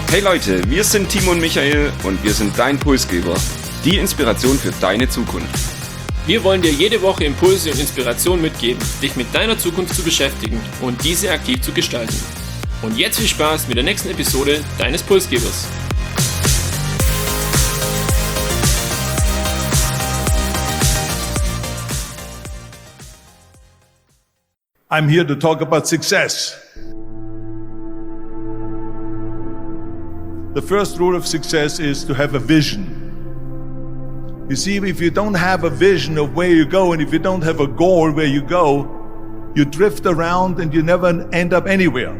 Hey Leute, wir sind Timo und Michael und wir sind dein Pulsgeber. Die Inspiration für deine Zukunft. Wir wollen dir jede Woche Impulse und Inspiration mitgeben, dich mit deiner Zukunft zu beschäftigen und diese aktiv zu gestalten. Und jetzt viel Spaß mit der nächsten Episode deines Pulsgebers. I'm here to talk about success. The first rule of success is to have a vision. You see, if you don't have a vision of where you go and if you don't have a goal where you go, you drift around and you never end up anywhere.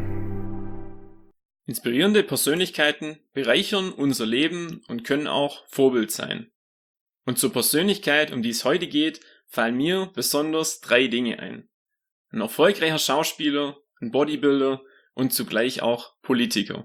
Inspirierende Persönlichkeiten bereichern unser Leben und können auch Vorbild sein. Und zur Persönlichkeit, um die es heute geht, fallen mir besonders 3 Dinge ein. Ein erfolgreicher Schauspieler, ein Bodybuilder und zugleich auch Politiker.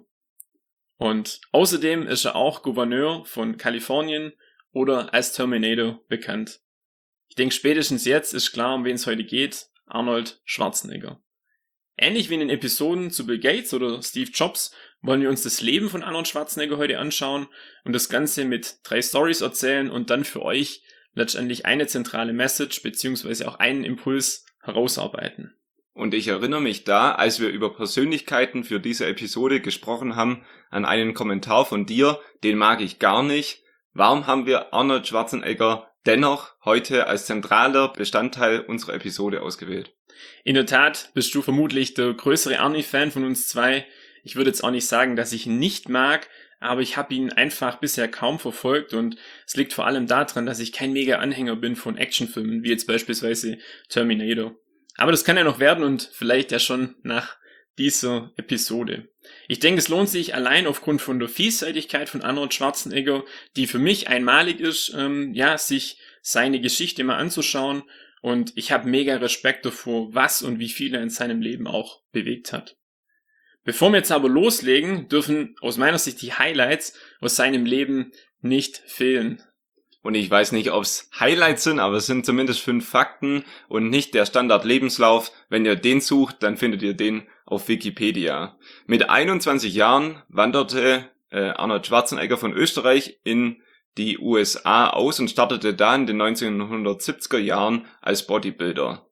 Und außerdem ist er auch Gouverneur von Kalifornien oder als Terminator bekannt. Ich denke, spätestens jetzt ist klar, um wen es heute geht: Arnold Schwarzenegger. Ähnlich wie in den Episoden zu Bill Gates oder Steve Jobs wollen wir uns das Leben von Arnold Schwarzenegger heute anschauen und das Ganze mit 3 Stories erzählen und dann für euch letztendlich eine zentrale Message bzw. auch einen Impuls herausarbeiten. Und ich erinnere mich da, als wir über Persönlichkeiten für diese Episode gesprochen haben, an einen Kommentar von dir, den mag ich gar nicht. Warum haben wir Arnold Schwarzenegger dennoch heute als zentraler Bestandteil unserer Episode ausgewählt? In der Tat bist du vermutlich der größere Arnie-Fan von uns 2. Ich würde jetzt auch nicht sagen, dass ich ihn nicht mag, aber ich habe ihn einfach bisher kaum verfolgt und es liegt vor allem daran, dass ich kein mega Anhänger bin von Actionfilmen, wie jetzt beispielsweise Terminator. Aber das kann ja noch werden und vielleicht ja schon nach dieser Episode. Ich denke, es lohnt sich allein aufgrund von der Vielseitigkeit von Arnold Schwarzenegger, die für mich einmalig ist, sich seine Geschichte mal anzuschauen, und ich habe mega Respekt davor, was und wie viel er in seinem Leben auch bewegt hat. Bevor wir jetzt aber loslegen, dürfen aus meiner Sicht die Highlights aus seinem Leben nicht fehlen. Und ich weiß nicht, ob es Highlights sind, aber es sind zumindest 5 Fakten und nicht der Standard-Lebenslauf. Wenn ihr den sucht, dann findet ihr den auf Wikipedia. Mit 21 Jahren wanderte Arnold Schwarzenegger von Österreich in die USA aus und startete da in den 1970er Jahren als Bodybuilder.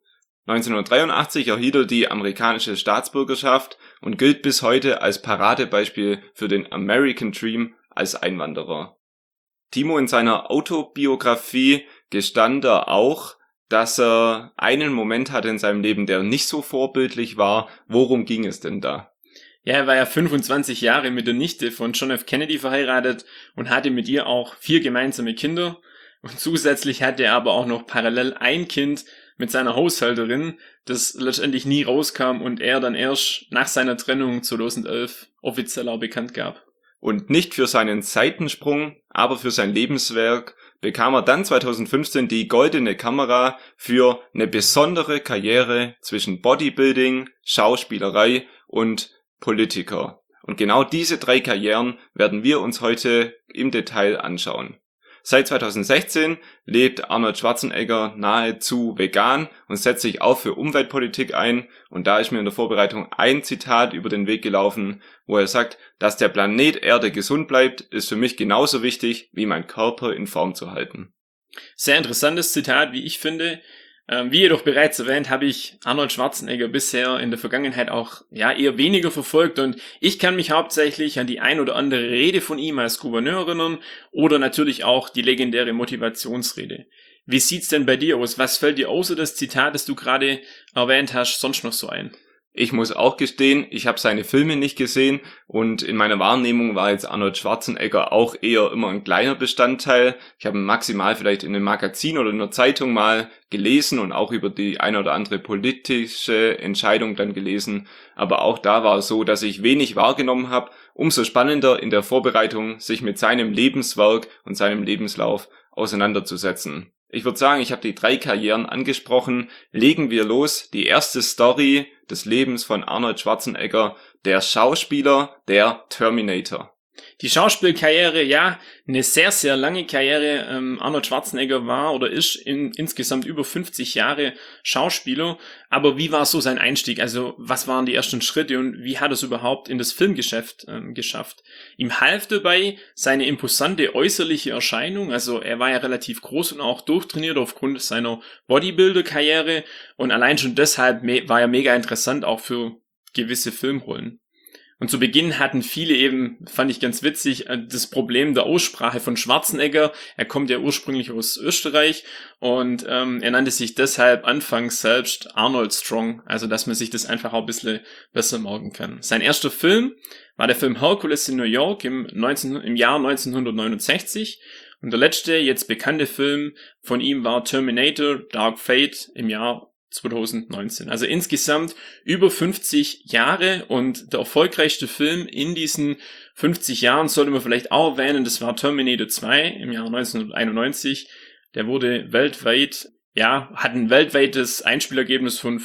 1983 erhielt er die amerikanische Staatsbürgerschaft und gilt bis heute als Paradebeispiel für den American Dream als Einwanderer. Timo, in seiner Autobiografie gestand er auch, dass er einen Moment hatte in seinem Leben, der nicht so vorbildlich war. Worum ging es denn da? Ja, er war ja 25 Jahre mit der Nichte von John F. Kennedy verheiratet und hatte mit ihr auch 4 gemeinsame Kinder. Und zusätzlich hatte er aber auch noch parallel ein Kind mit seiner Haushälterin, das letztendlich nie rauskam und er dann erst nach seiner Trennung 2011 offiziell auch bekannt gab. Und nicht für seinen Seitensprung, aber für sein Lebenswerk bekam er dann 2015 die Goldene Kamera für eine besondere Karriere zwischen Bodybuilding, Schauspielerei und Politiker. Und genau diese 3 Karrieren werden wir uns heute im Detail anschauen. Seit 2016 lebt Arnold Schwarzenegger nahezu vegan und setzt sich auch für Umweltpolitik ein. Und da ist mir in der Vorbereitung ein Zitat über den Weg gelaufen, wo er sagt: Dass der Planet Erde gesund bleibt, ist für mich genauso wichtig, wie mein Körper in Form zu halten. Sehr interessantes Zitat, wie ich finde. Wie jedoch bereits erwähnt, habe ich Arnold Schwarzenegger bisher in der Vergangenheit auch eher weniger verfolgt und ich kann mich hauptsächlich an die ein oder andere Rede von ihm als Gouverneur erinnern oder natürlich auch die legendäre Motivationsrede. Wie sieht's denn bei dir aus? Was fällt dir außer das Zitat, das du gerade erwähnt hast, sonst noch so ein? Ich muss auch gestehen, ich habe seine Filme nicht gesehen und in meiner Wahrnehmung war jetzt Arnold Schwarzenegger auch eher immer ein kleiner Bestandteil. Ich habe ihn maximal vielleicht in einem Magazin oder in einer Zeitung mal gelesen und auch über die eine oder andere politische Entscheidung dann gelesen. Aber auch da war es so, dass ich wenig wahrgenommen habe. Umso spannender in der Vorbereitung, sich mit seinem Lebenswerk und seinem Lebenslauf auseinanderzusetzen. Ich würde sagen, ich habe die 3 Karrieren angesprochen. Legen wir los. Die erste Story des Lebens von Arnold Schwarzenegger, der Schauspieler, der Terminator. Die Schauspielkarriere, ja, eine sehr, sehr lange Karriere. Arnold Schwarzenegger war oder ist insgesamt über 50 Jahre Schauspieler. Aber wie war so sein Einstieg? Also was waren die ersten Schritte und wie hat er es überhaupt in das Filmgeschäft geschafft? Ihm half dabei seine imposante äußerliche Erscheinung. Also er war ja relativ groß und auch durchtrainiert aufgrund seiner Bodybuilder-Karriere. Und allein schon deshalb war er mega interessant auch für gewisse Filmrollen. Und zu Beginn hatten viele eben, fand ich ganz witzig, das Problem der Aussprache von Schwarzenegger. Er kommt ja ursprünglich aus Österreich und er nannte sich deshalb anfangs selbst Arnold Strong. Also dass man sich das einfach auch ein bisschen besser merken kann. Sein erster Film war der Film Hercules in New York im Jahr 1969. Und der letzte, jetzt bekannte Film von ihm war Terminator Dark Fate im Jahr 2019. Also insgesamt über 50 Jahre und der erfolgreichste Film in diesen 50 Jahren sollte man vielleicht auch erwähnen, das war Terminator 2 im Jahr 1991. Der wurde weltweit, hat ein weltweites Einspielergebnis von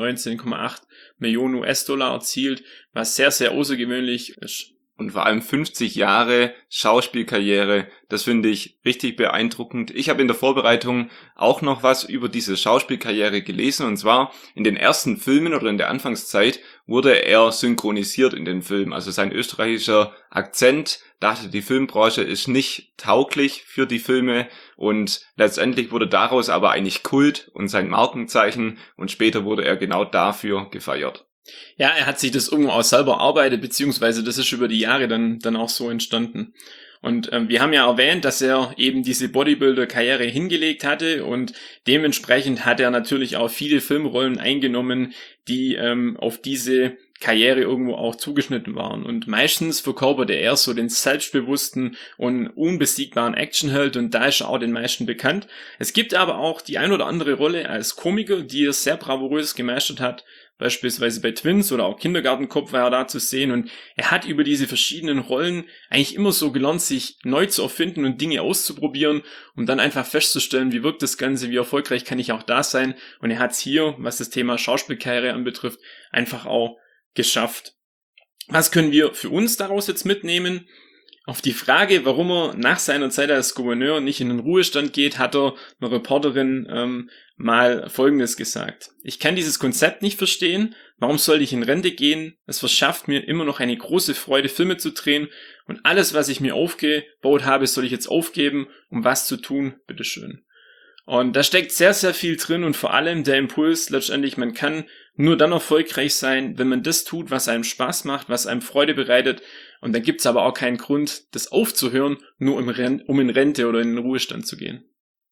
519,8 Millionen US-Dollar erzielt, was sehr, sehr außergewöhnlich ist. Und vor allem 50 Jahre Schauspielkarriere, das finde ich richtig beeindruckend. Ich habe in der Vorbereitung auch noch was über diese Schauspielkarriere gelesen, und zwar in den ersten Filmen oder in der Anfangszeit wurde er synchronisiert in den Filmen. Also sein österreichischer Akzent, dachte die Filmbranche ist nicht tauglich für die Filme, und letztendlich wurde daraus aber eigentlich Kult und sein Markenzeichen, und später wurde er genau dafür gefeiert. Ja, er hat sich das irgendwo auch selber erarbeitet, beziehungsweise das ist über die Jahre dann auch so entstanden. Und wir haben ja erwähnt, dass er eben diese Bodybuilder-Karriere hingelegt hatte und dementsprechend hat er natürlich auch viele Filmrollen eingenommen, die auf diese Karriere irgendwo auch zugeschnitten waren. Und meistens verkörperte er so den selbstbewussten und unbesiegbaren Actionheld, und da ist er auch den meisten bekannt. Es gibt aber auch die ein oder andere Rolle als Komiker, die er sehr bravourös gemeistert hat. Beispielsweise bei Twins oder auch Kindergartenkopf war er da zu sehen, und er hat über diese verschiedenen Rollen eigentlich immer so gelernt, sich neu zu erfinden und Dinge auszuprobieren, um dann einfach festzustellen, wie wirkt das Ganze, wie erfolgreich kann ich auch da sein, und er hat es hier, was das Thema Schauspielkarriere anbetrifft, einfach auch geschafft. Was können wir für uns daraus jetzt mitnehmen? Auf die Frage, warum er nach seiner Zeit als Gouverneur nicht in den Ruhestand geht, hat er einer Reporterin mal Folgendes gesagt: Ich kann dieses Konzept nicht verstehen. Warum sollte ich in Rente gehen? Es verschafft mir immer noch eine große Freude, Filme zu drehen, und alles, was ich mir aufgebaut habe, soll ich jetzt aufgeben, um was zu tun? Bitteschön. Und da steckt sehr, sehr viel drin, und vor allem der Impuls letztendlich, man kann nur dann erfolgreich sein, wenn man das tut, was einem Spaß macht, was einem Freude bereitet, und dann gibt's aber auch keinen Grund, das aufzuhören, nur um in Rente oder in den Ruhestand zu gehen.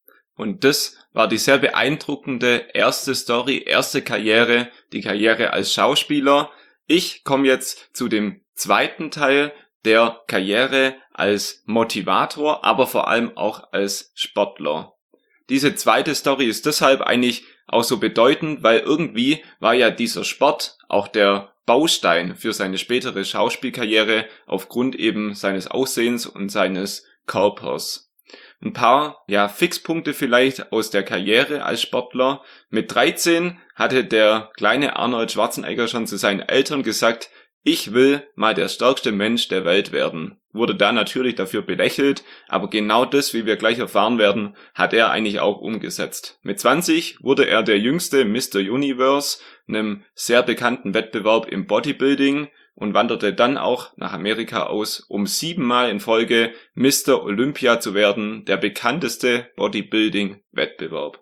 Und das war die sehr beeindruckende erste Story, erste Karriere, die Karriere als Schauspieler. Ich komme jetzt zu dem zweiten Teil der Karriere als Motivator, aber vor allem auch als Sportler. Diese zweite Story ist deshalb eigentlich auch so bedeutend, weil irgendwie war ja dieser Sport auch der Baustein für seine spätere Schauspielkarriere aufgrund eben seines Aussehens und seines Körpers. Ein paar, Fixpunkte vielleicht aus der Karriere als Sportler. Mit 13 hatte der kleine Arnold Schwarzenegger schon zu seinen Eltern gesagt, ich will mal der stärkste Mensch der Welt werden. Wurde da natürlich dafür belächelt, aber genau das, wie wir gleich erfahren werden, hat er eigentlich auch umgesetzt. Mit 20 wurde er der jüngste Mr. Universe, einem sehr bekannten Wettbewerb im Bodybuilding, und wanderte dann auch nach Amerika aus, um 7-mal in Folge Mr. Olympia zu werden, der bekannteste Bodybuilding-Wettbewerb.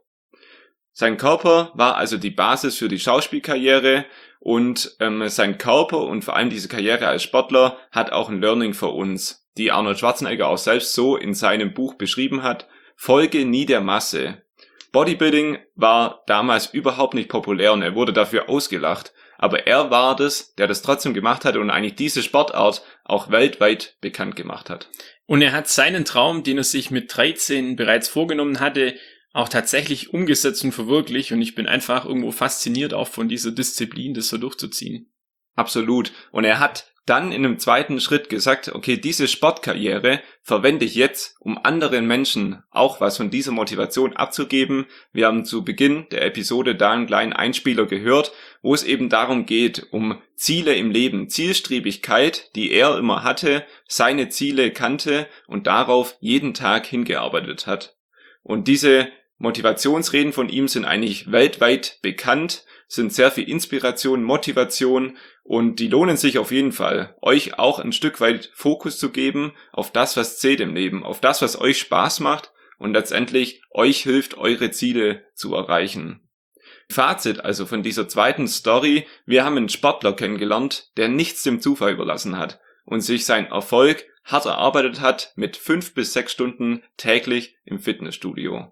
Sein Körper war also die Basis für die Schauspielkarriere, und sein Körper und vor allem diese Karriere als Sportler hat auch ein Learning für uns, die Arnold Schwarzenegger auch selbst so in seinem Buch beschrieben hat: Folge nie der Masse. Bodybuilding war damals überhaupt nicht populär und er wurde dafür ausgelacht, aber er war das, der das trotzdem gemacht hat und eigentlich diese Sportart auch weltweit bekannt gemacht hat. Und er hat seinen Traum, den er sich mit 13 bereits vorgenommen hatte, auch tatsächlich umgesetzt und verwirklicht, und ich bin einfach irgendwo fasziniert auch von dieser Disziplin, das so durchzuziehen. Absolut. Und er hat dann in einem zweiten Schritt gesagt, okay, diese Sportkarriere verwende ich jetzt, um anderen Menschen auch was von dieser Motivation abzugeben. Wir haben zu Beginn der Episode da einen kleinen Einspieler gehört, wo es eben darum geht, um Ziele im Leben, Zielstrebigkeit, die er immer hatte, seine Ziele kannte und darauf jeden Tag hingearbeitet hat. Und diese Motivationsreden von ihm sind eigentlich weltweit bekannt, sind sehr viel Inspiration, Motivation und die lohnen sich auf jeden Fall, euch auch ein Stück weit Fokus zu geben auf das, was zählt im Leben, auf das, was euch Spaß macht und letztendlich euch hilft, eure Ziele zu erreichen. Fazit also von dieser zweiten Story: Wir haben einen Sportler kennengelernt, der nichts dem Zufall überlassen hat und sich seinen Erfolg hart erarbeitet hat mit 5 bis 6 Stunden täglich im Fitnessstudio.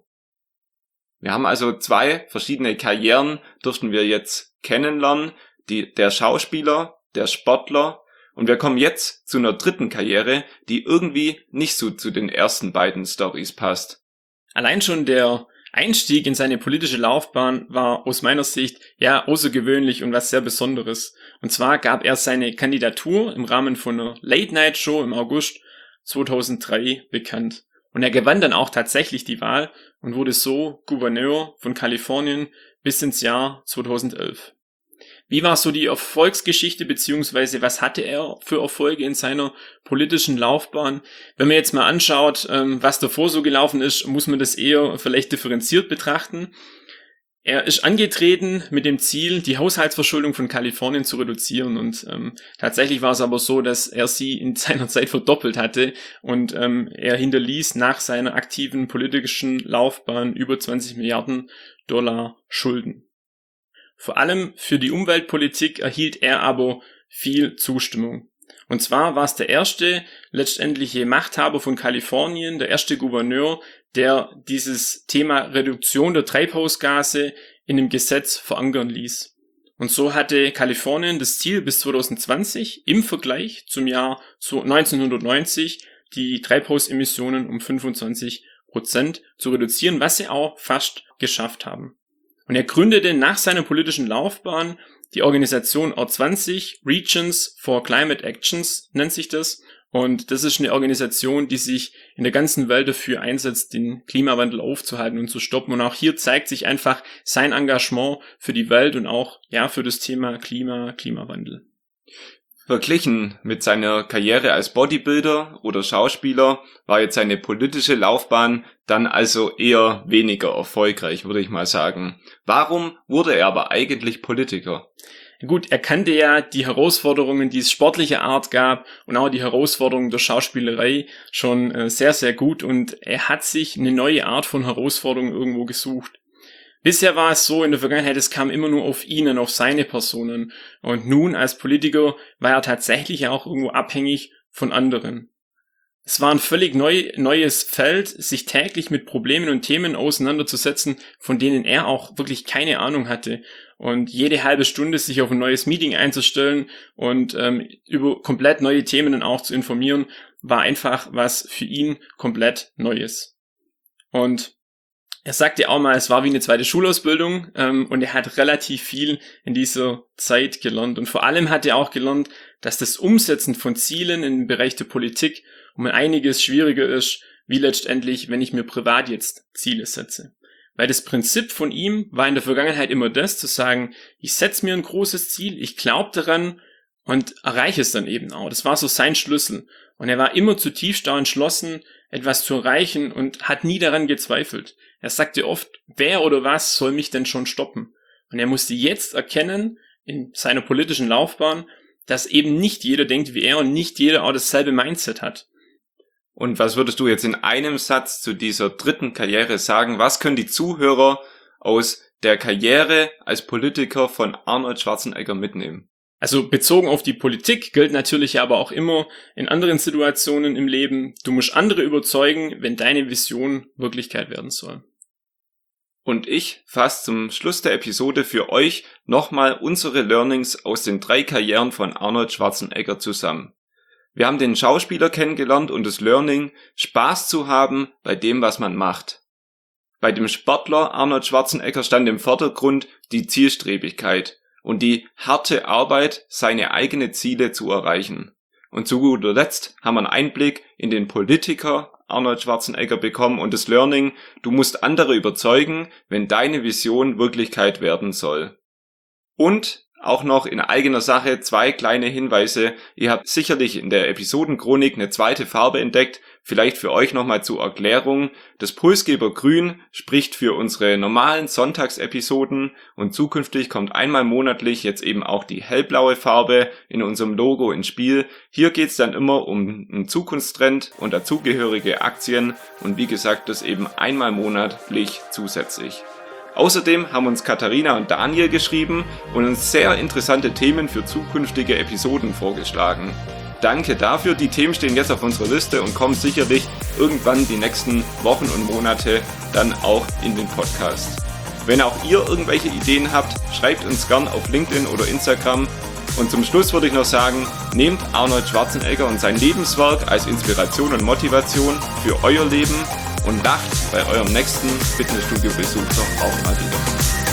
Wir haben also 2 verschiedene Karrieren, durften wir jetzt kennenlernen, der Schauspieler, der Sportler, und wir kommen jetzt zu einer dritten Karriere, die irgendwie nicht so zu den ersten beiden Storys passt. Allein schon der Einstieg in seine politische Laufbahn war aus meiner Sicht ja außergewöhnlich und was sehr Besonderes. Und zwar gab er seine Kandidatur im Rahmen von einer Late-Night-Show im August 2003 bekannt. Und er gewann dann auch tatsächlich die Wahl und wurde so Gouverneur von Kalifornien bis ins Jahr 2011. Wie war so die Erfolgsgeschichte, beziehungsweise was hatte er für Erfolge in seiner politischen Laufbahn? Wenn man jetzt mal anschaut, was davor so gelaufen ist, muss man das eher vielleicht differenziert betrachten. Er ist angetreten mit dem Ziel, die Haushaltsverschuldung von Kalifornien zu reduzieren, und tatsächlich war es aber so, dass er sie in seiner Zeit verdoppelt hatte und er hinterließ nach seiner aktiven politischen Laufbahn über 20 Milliarden Dollar Schulden. Vor allem für die Umweltpolitik erhielt er aber viel Zustimmung. Und zwar war es der erste letztendliche Machthaber von Kalifornien, der erste Gouverneur, der dieses Thema Reduktion der Treibhausgase in dem Gesetz verankern ließ. Und so hatte Kalifornien das Ziel, bis 2020 im Vergleich zum Jahr 1990 die Treibhausemissionen um 25% zu reduzieren, was sie auch fast geschafft haben. Und er gründete nach seiner politischen Laufbahn die Organisation R20, Regions for Climate Actions nennt sich das. Und das ist eine Organisation, die sich in der ganzen Welt dafür einsetzt, den Klimawandel aufzuhalten und zu stoppen. Und auch hier zeigt sich einfach sein Engagement für die Welt und auch für das Thema Klimawandel. Verglichen mit seiner Karriere als Bodybuilder oder Schauspieler war jetzt seine politische Laufbahn dann also eher weniger erfolgreich, würde ich mal sagen. Warum wurde er aber eigentlich Politiker? Gut, er kannte ja die Herausforderungen, die es sportlicher Art gab, und auch die Herausforderungen der Schauspielerei schon sehr, sehr gut, und er hat sich eine neue Art von Herausforderung irgendwo gesucht. Bisher war es so in der Vergangenheit, es kam immer nur auf ihn, auf seine Personen, und nun als Politiker war er tatsächlich auch irgendwo abhängig von anderen. Es war ein völlig neues Feld, sich täglich mit Problemen und Themen auseinanderzusetzen, von denen er auch wirklich keine Ahnung hatte. Und jede halbe Stunde sich auf ein neues Meeting einzustellen und über komplett neue Themen dann auch zu informieren, war einfach was für ihn komplett Neues. Und er sagte auch mal, es war wie eine zweite Schulausbildung, und er hat relativ viel in dieser Zeit gelernt. Und vor allem hat er auch gelernt, dass das Umsetzen von Zielen im Bereich der Politik um einiges schwieriger ist, wie letztendlich, wenn ich mir privat jetzt Ziele setze. Weil das Prinzip von ihm war in der Vergangenheit immer das, zu sagen, ich setze mir ein großes Ziel, ich glaube daran und erreiche es dann eben auch. Das war so sein Schlüssel. Und er war immer zutiefst da entschlossen, etwas zu erreichen, und hat nie daran gezweifelt. Er sagte oft, wer oder was soll mich denn schon stoppen? Und er musste jetzt erkennen, in seiner politischen Laufbahn, dass eben nicht jeder denkt wie er und nicht jeder auch dasselbe Mindset hat. Und was würdest du jetzt in einem Satz zu dieser dritten Karriere sagen? Was können die Zuhörer aus der Karriere als Politiker von Arnold Schwarzenegger mitnehmen? Also bezogen auf die Politik gilt natürlich aber auch immer in anderen Situationen im Leben, du musst andere überzeugen, wenn deine Vision Wirklichkeit werden soll. Und ich fasse zum Schluss der Episode für euch nochmal unsere Learnings aus den 3 Karrieren von Arnold Schwarzenegger zusammen. Wir haben den Schauspieler kennengelernt und das Learning, Spaß zu haben bei dem, was man macht. Bei dem Sportler Arnold Schwarzenegger stand im Vordergrund die Zielstrebigkeit und die harte Arbeit, seine eigenen Ziele zu erreichen. Und zu guter Letzt haben wir einen Einblick in den Politiker Arnold Schwarzenegger bekommen und das Learning: Du musst andere überzeugen, wenn deine Vision Wirklichkeit werden soll. Und auch noch in eigener Sache 2 kleine Hinweise. Ihr habt sicherlich in der Episodenchronik eine zweite Farbe entdeckt. Vielleicht für euch nochmal zur Erklärung. Das Pulsgeber Grün spricht für unsere normalen Sonntagsepisoden und zukünftig kommt einmal monatlich jetzt eben auch die hellblaue Farbe in unserem Logo ins Spiel. Hier geht's dann immer um einen Zukunftstrend und dazugehörige Aktien und wie gesagt, das eben einmal monatlich zusätzlich. Außerdem haben uns Katharina und Daniel geschrieben und uns sehr interessante Themen für zukünftige Episoden vorgeschlagen. Danke dafür, die Themen stehen jetzt auf unserer Liste und kommen sicherlich irgendwann die nächsten Wochen und Monate dann auch in den Podcast. Wenn auch ihr irgendwelche Ideen habt, schreibt uns gern auf LinkedIn oder Instagram. Und zum Schluss würde ich noch sagen, nehmt Arnold Schwarzenegger und sein Lebenswerk als Inspiration und Motivation für euer Leben und lacht bei eurem nächsten Fitnessstudio-Besuch doch auch mal wieder.